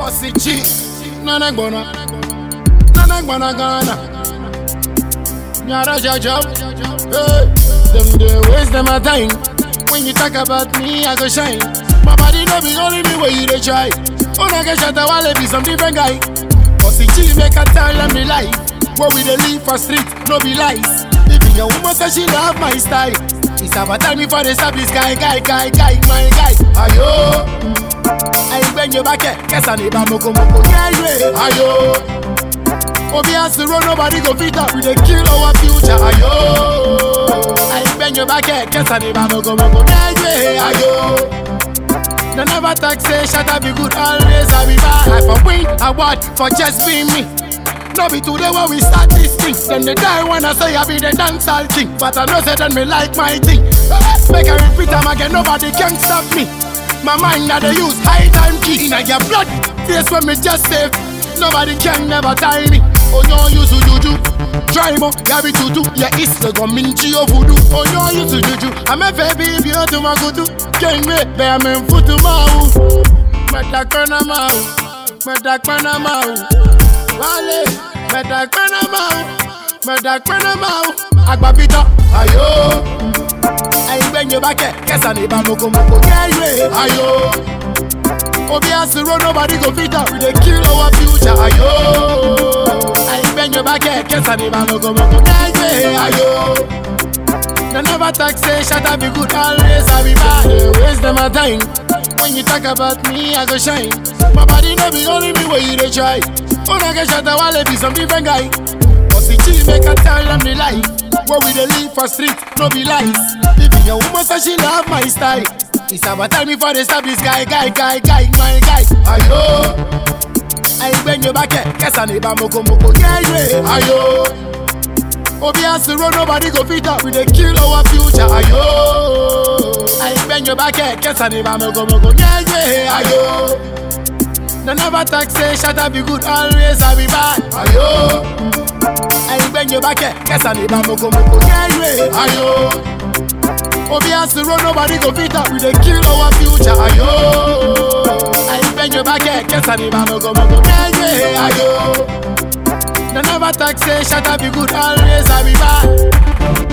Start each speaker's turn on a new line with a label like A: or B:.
A: Bossy G, Nanangwana Ghana. Nyara Jajab, hey, them they waste them a time. When you talk about me, I go shine. My body no be only me where you they try. Oh, I get shot a while, be some different guy. Bossy G make a tell them the life. Where we they live for street, no be lies. Even your woman say she love my style. It's about time before they stop this guy, my guy. Ayo, I bend your back, guess I need a moko, yeah. Ayo. Obvious to run, nobody go fit up. We dey kill our future, ayo. I bend your back, guess I need a moko, yeah. Ayo. They never talk, say, shut up, be good, always I be bad. I for win award for just being me. No be today when we start this thing. Then they die when I say I be the dancehall king. But I know say then me like my thing. Make I repeat them again, nobody can stop me. My mind now they use high time key. In your blood, face when me just save. Nobody can never tie me. Oh no, you to juju. Try mo, yabi tutu. Yeah, it's the gominchi of voodoo. Oh no, you to juju. I'm a baby, if you to my kutu. Can't wait, bear me foot to mau. Metakana mau. Metakana mau. Wale, metakana mau. Agbapita, ayo. I bend your back, guess I need a moko, yeah. Ayo. Obvious to run, nobody go fit up. We dey kill our future, ayo. I bend your back, guess I need a moko, yeah. Ayo. They never talk, say, shut up, be good, always I be bad. They waste them a time. When you talk about me, I go shine. My body no be only me where you they try. Oh, I get shot a while, be some different guy. Bossy G make a tell them the life. Where we they live for street, no be lies. Even your woman say she love my style. It's about time before they stop this guy, my guy. Ayo, I bend your back, guess I need a moko, yeah. Ayo. Obvious to run, nobody go fit up. We dey kill our future, ayo. I bend your back, guess I need a moko, yeah. Ayo. They never talk, say, shut up, be good, always I be bad, ayo. I bend your back, guess I need a moko, yeah. Ayo. Obvious to run, nobody go fit up. We dey kill our future, ayo. I bend your back, guess I need a moko, yeah. Ayo. They never talk, say, shut up, be good, always I be bad.